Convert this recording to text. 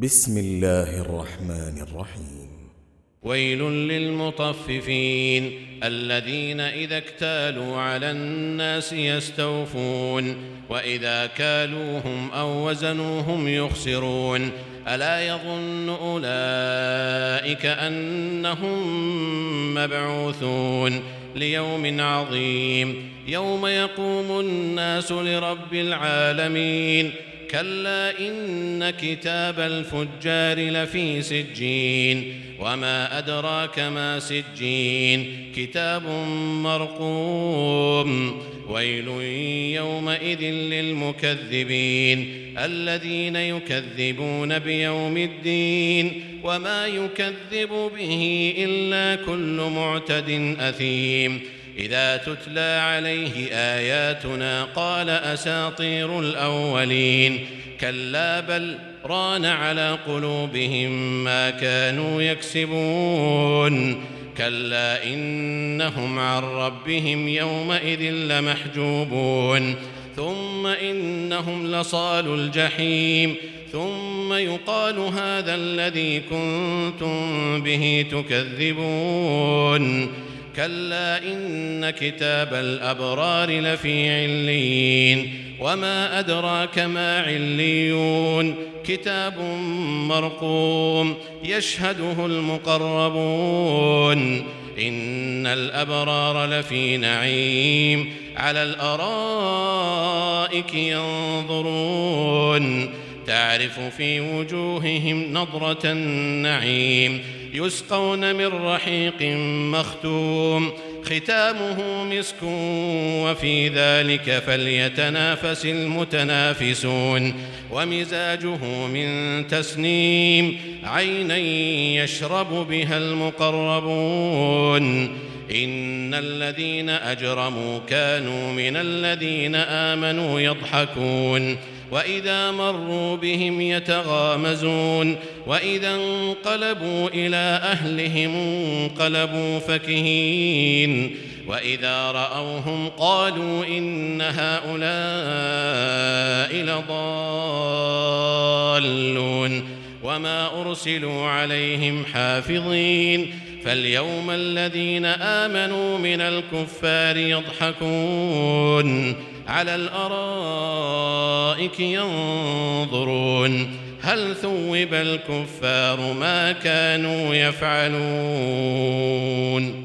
بسم الله الرحمن الرحيم. ويل للمطففين الذين إذا اكتالوا على الناس يستوفون وإذا كالوهم أو وزنوهم يخسرون ألا يظن أولئك أنهم مبعوثون ليوم عظيم يوم يقوم الناس لرب العالمين كلا إن كتاب الفجار لفي سجين وما أدراك ما سجين كتاب مرقوم ويل يومئذ للمكذبين الذين يكذبون بيوم الدين وما يكذب به إلا كل معتد أثيم إذا تتلى عليه آياتنا قال أساطير الأولين كلا بل ران على قلوبهم ما كانوا يكسبون كلا إنهم عن ربهم يومئذ لمحجوبون ثم إنهم لصالوا الجحيم ثم يقال هذا الذي كنتم به تكذبون كلا إن كتاب الأبرار لفي عليين وما أدراك ما عليون كتاب مرقوم يشهده المقربون إن الأبرار لفي نعيم على الأرائك ينظرون تعرف في وجوههم نضرة النعيم يسقون من رحيق مختوم ختامه مسك وفي ذلك فليتنافس المتنافسون ومزاجه من تسنيم عينا يشرب بها المقربون إن الذين أجرموا كانوا من الذين آمنوا يضحكون وإذا مروا بهم يتغامزون وإذا انقلبوا إلى أهلهم انقلبوا فكهين وإذا رأوهم قالوا إن هؤلاء لضالون وما أرسلوا عليهم حافظين فاليوم الذين آمنوا من الكفار يضحكون على الأرائك ينظرون هل ثوب الكفار ما كانوا يفعلون